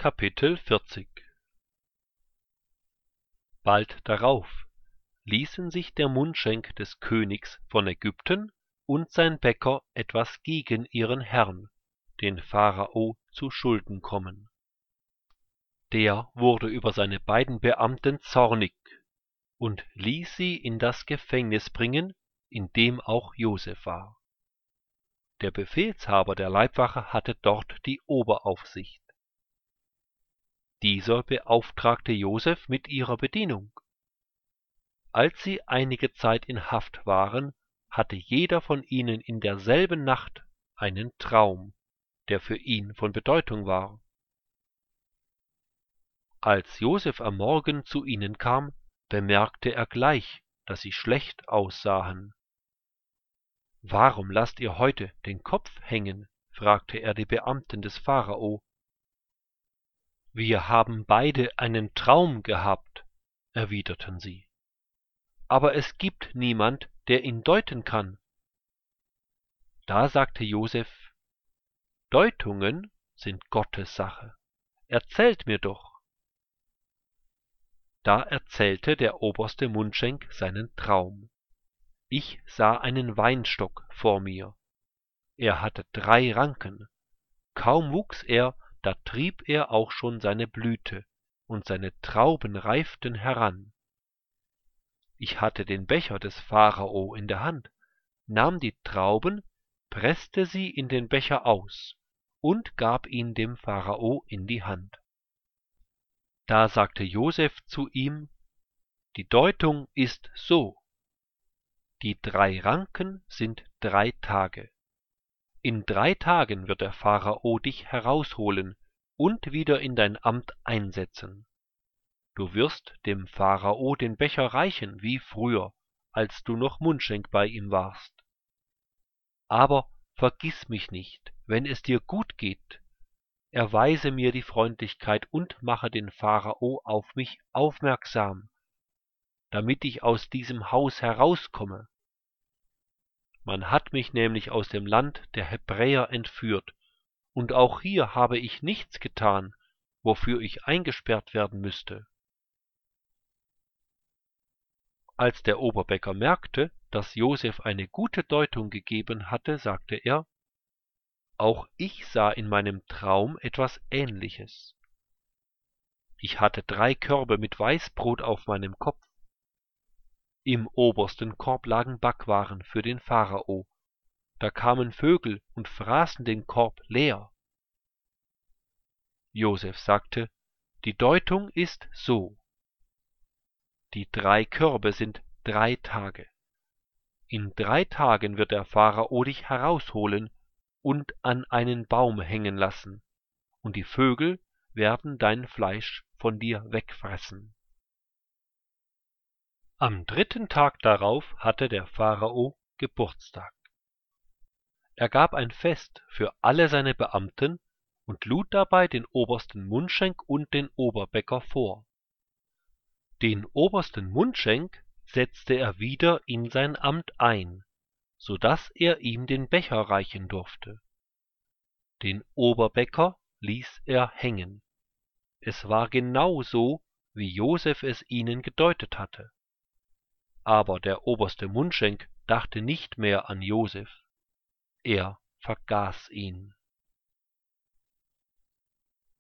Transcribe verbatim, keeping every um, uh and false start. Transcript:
Kapitel vierzig. Bald darauf ließen sich der Mundschenk des Königs von Ägypten und sein Bäcker etwas gegen ihren Herrn, den Pharao, zu Schulden kommen. Der wurde über seine beiden Beamten zornig und ließ sie in das Gefängnis bringen, in dem auch Josef war. Der Befehlshaber der Leibwache hatte dort die Oberaufsicht. Dieser beauftragte Josef mit ihrer Bedienung. Als sie einige Zeit in Haft waren, hatte jeder von ihnen in derselben Nacht einen Traum, der für ihn von Bedeutung war. Als Josef am Morgen zu ihnen kam, bemerkte er gleich, dass sie schlecht aussahen. »Warum lasst ihr heute den Kopf hängen?« fragte er die Beamten des Pharao. »Wir haben beide einen Traum gehabt«, erwiderten sie. »Aber es gibt niemand, der ihn deuten kann.« Da sagte Josef: »Deutungen sind Gottes Sache. Erzählt mir doch.« Da erzählte der oberste Mundschenk seinen Traum. »Ich sah einen Weinstock vor mir. Er hatte drei Ranken. Kaum wuchs er, da trieb er auch schon seine Blüte, und seine Trauben reiften heran. Ich hatte den Becher des Pharao in der Hand, nahm die Trauben, presste sie in den Becher aus und gab ihn dem Pharao in die Hand. Da sagte Josef zu ihm: »Die Deutung ist so: Die drei Ranken sind drei Tage. In drei Tagen wird der Pharao dich herausholen und wieder in dein Amt einsetzen. Du wirst dem Pharao den Becher reichen wie früher, als du noch Mundschenk bei ihm warst. Aber vergiss mich nicht, wenn es dir gut geht. Erweise mir die Freundlichkeit und mache den Pharao auf mich aufmerksam, damit ich aus diesem Haus herauskomme. Man hat mich nämlich aus dem Land der Hebräer entführt, und auch hier habe ich nichts getan, wofür ich eingesperrt werden müsste.« Als der Oberbäcker merkte, dass Josef eine gute Deutung gegeben hatte, sagte er: »Auch ich sah in meinem Traum etwas Ähnliches. Ich hatte drei Körbe mit Weißbrot auf meinem Kopf. Im obersten Korb lagen Backwaren für den Pharao. Da kamen Vögel und fraßen den Korb leer.« Josef sagte: »Die Deutung ist so: Die drei Körbe sind drei Tage. In drei Tagen wird der Pharao dich herausholen und an einen Baum hängen lassen, und die Vögel werden dein Fleisch von dir wegfressen.« Am dritten Tag darauf hatte der Pharao Geburtstag. Er gab ein Fest für alle seine Beamten und lud dabei den obersten Mundschenk und den Oberbäcker vor. Den obersten Mundschenk setzte er wieder in sein Amt ein, so daß er ihm den Becher reichen durfte. Den Oberbäcker ließ er hängen. Es war genau so, wie Josef es ihnen gedeutet hatte. Aber der oberste Mundschenk dachte nicht mehr an Josef. Er vergaß ihn.